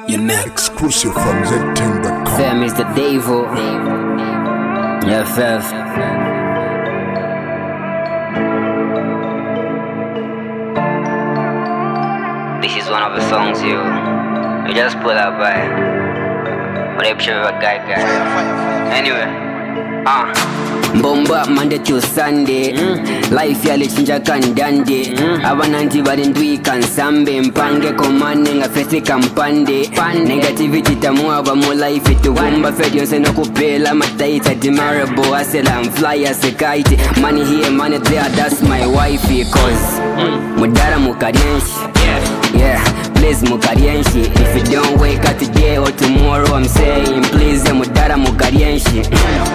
Your next exclusive from ZTing.com. Fam is the devil. Yeah, fam. This is one of the songs you just pull up by. But I'm sure a guy. Anyway. Bomba Monday to Sunday. Life yali chinja kandande. Abananti barindwi kansambe. Mpange komane nga fesi kampande. Negativity tamuaba mo life itu wumba fed yonse no kupela mataita demarable. Asela I'm fly as a kite. Money here, money there, that's my wifey. Cause mudara mukarienshi. Yeah, please mukarienshi. If you don't wake up today or tomorrow, I'm saying please mudara mukarienshi.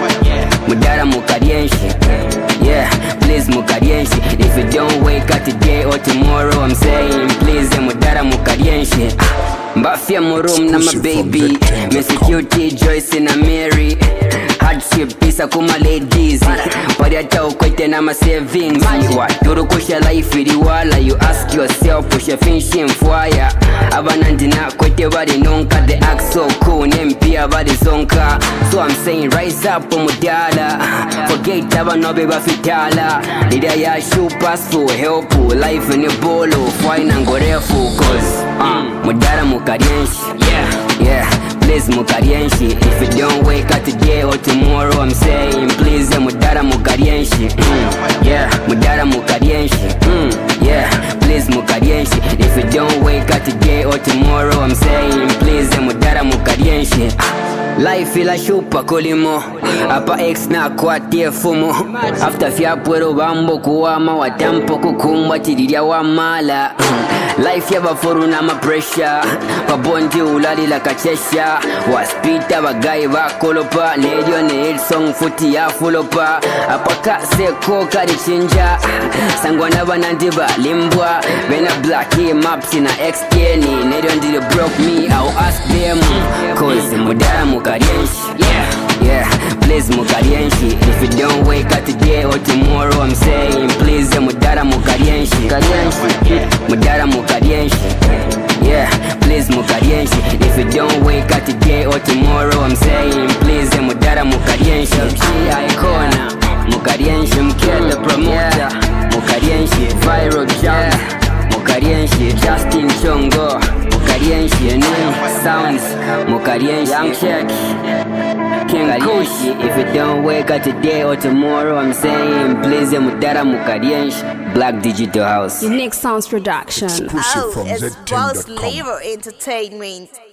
Mudara mukarienshi. Yeah, please mukarienshi. If you don't wake up today or tomorrow, I'm saying please mudara mukarienshi. Mbafia murum na my baby. Me security Joyce na Mary. Hardship pisa kuma ladies. Pari ata ukwete na my savings. Waturu kusha life iliwala. You ask yourself pusha finishing fire. Abanandi na kwete bari nonka. They act so cool nempia bari zonka. So I'm saying rise up mudala. Forget abanobe bafitala. Lida ya shoe pass for help. Life in a bolo. Fine and go refu. Cause mudara mukarienshi. Yeah, please mukarienshi. If you don't wake up today or tomorrow, I'm saying please mudara mukarienshi. Yeah, mudara mukarienshi. Yeah, please mukarienshi. If you don't wake up today or tomorrow, I'm saying please mudara mukarienshi. Life ila shupa kolimo. Apa ex na kwa fumo. After fiapwero bambo kuwama. Watampo kukumba tiriria wa mala. Life ya baforu na ma pressure. Pabondi ulali la kachesha. Waspita bagai bakolopa. Nedio ne hit song futi ya fulopa. Apaka seko kari chinja. Sangwana banandiba limbwa. Bena blackie maps na XKNI. Nedio ndiri broke me. I'll ask them. Cause mudara mukarienshi. Yeah, please mukarienshi. If you don't wake up today or tomorrow, I'm saying please mudara mukarienshi. Mudara mukarienshi. Yeah, please mukarienshi. If you don't wake up today or tomorrow, I'm saying please mudara mukarienshi. Icona mukarienshi, mkele promoter mukarienshi, viral jump mukarienshi, Justin Chongo mukarienshi, new sounds mukarienshi, Young Check King Kushi. If you don't wake up today or tomorrow, I'm saying please mudara mukarienshi. Black Digital House. Unique Sounds Production. Exclusive from it's ZTing.com. Boss Labor Entertainment.